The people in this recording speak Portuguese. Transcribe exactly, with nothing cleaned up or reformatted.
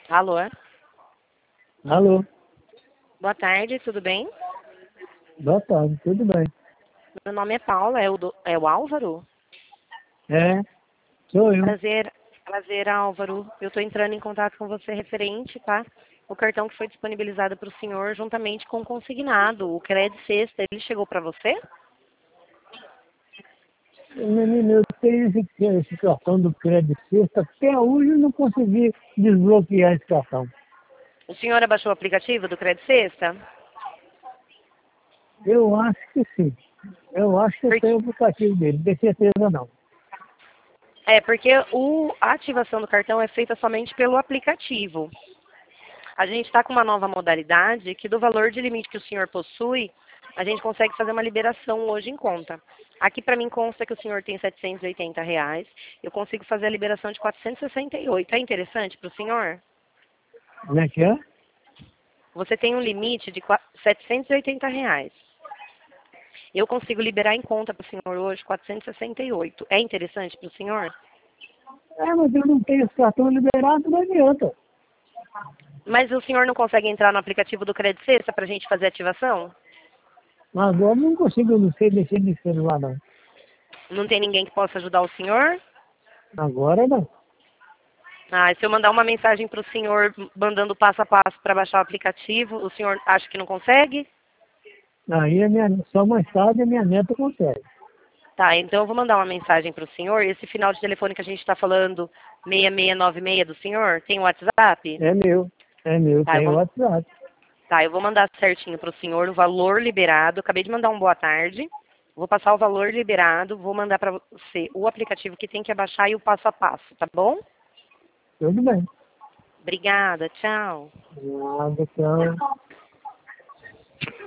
Alô? Alô, Boa tarde, tudo bem? boa tarde, tudo bem? Meu nome é Paula, é o, do- é o Álvaro? É, sou eu. Prazer, prazer, Álvaro. Eu estou entrando em contato com você referente, tá? O cartão que foi disponibilizado para o senhor juntamente com o consignado, o Cred Sexta, ele chegou para você? Menino, eu tenho esse, esse cartão do Crédito Sexta, até hoje eu não consegui desbloquear esse cartão. O senhor abaixou o aplicativo do Cred Sexta? Eu acho que sim. Eu acho que eu Por- tenho o aplicativo dele, não tenho certeza não. É, porque o, a ativação do cartão é feita somente pelo aplicativo. A gente está com uma nova modalidade que do valor de limite que o senhor possui, a gente consegue fazer uma liberação hoje em conta. Aqui para mim consta que o senhor tem setecentos e oitenta reais. Eu consigo fazer a liberação de quatrocentos e sessenta e oito. É interessante para o senhor? Como é que é? Você tem um limite de qua- setecentos e oitenta reais. Eu consigo liberar em conta para o senhor hoje quatrocentos e sessenta e oito. É interessante para o senhor? É, mas eu não tenho esse cartão liberado, não adianta. Mas o senhor não consegue entrar no aplicativo do Credit Sexta para a gente fazer a ativação? Mas agora eu não consigo, eu não sei mexer nesse celular não. Não tem ninguém que possa ajudar o senhor? Agora não. Ah, e se eu mandar uma mensagem para o senhor mandando passo a passo para baixar o aplicativo, o senhor acha que não consegue? Aí a minha, só mais tarde a minha neta consegue. Tá, então eu vou mandar uma mensagem para o senhor. Esse final de telefone que a gente está falando, seis seis nove seis do senhor, tem WhatsApp? É meu, é meu, Tá, eu tem o vou, WhatsApp. tá, eu vou mandar certinho para o senhor o valor liberado. Acabei de mandar um boa tarde. Vou passar o valor liberado, vou mandar para você o aplicativo que tem que abaixar e o passo a passo, tá bom? Tudo bem. Obrigada, tchau. Nada, tchau.